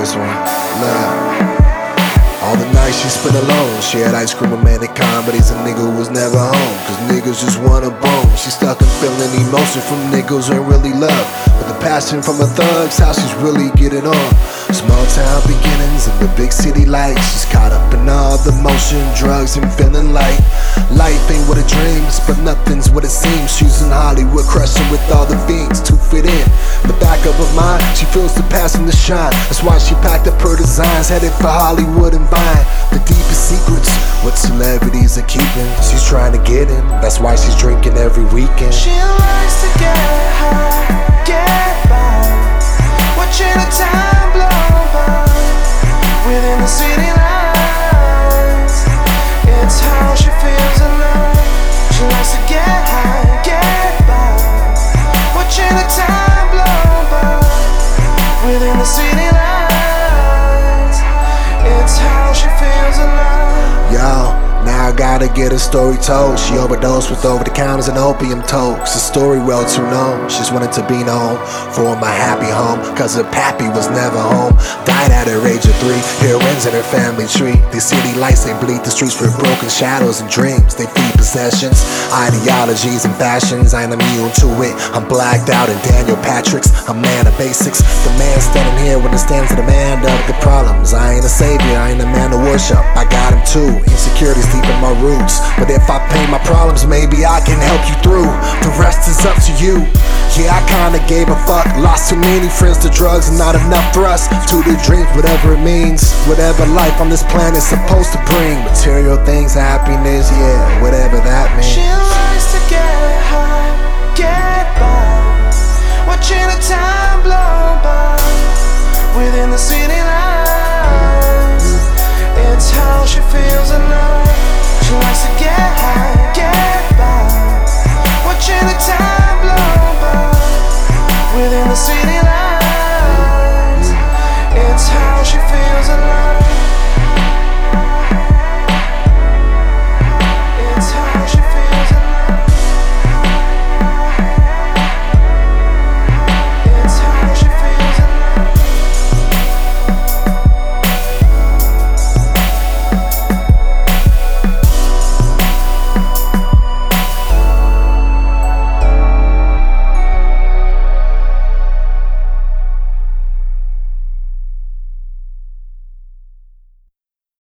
this one. Look. All the nights she spent alone, she had ice cream, romantic comedies, a nigga who was never home, cause niggas just wanna bone. She stuck in feeling emotion from niggas who ain't really love, but the passion from a thug's how she's really getting on. Small town beginnings in the big city lights, she's caught up in all the motion, drugs and feeling light. Life ain't what it dreams, but nothing's what it seems. She's in Hollywood crushing with all the fiends to fit in. The back of her mind, she feels the passion to shine. That's why she packed up her designs, headed for Hollywood and Vine. The deepest secrets, what celebrities are keeping, she's trying to get in. That's why she's drinking every weekend. She likes to get high, get by, watching the time blow by within the city lights. It's how she feels alive. She likes to get high, get by, watching the time blow by within the city lights. It's how she feels alive. Yo, now I gotta get her story told. She overdosed with over-the-counters and opium tokes. A story well too known. She just wanted to be known for my happy home, cause her pappy was never home. Died at her age of 3, heroines in her family tree. These city lights, they bleed the streets with broken shadows and dreams. They feed possessions, ideologies and fashions. I ain't immune to it, I'm blacked out in Daniel Patrick's a man of basics. The man standing here understands the demand of the problems. I ain't a savior, I ain't a man to worship, I got him too. Insecurities deep in my roots, but if I pay my problems, maybe I can help you through. The rest is up to you. Yeah, I kinda gave a fuck. Lost too many friends to drugs and not enough thrust to the dreams, whatever it means. Whatever life on this planet's supposed to bring. Material things, happiness, yeah, whatever that means. She likes to get high, get by, watching the time blow by within the city lights. It's how she feels alive.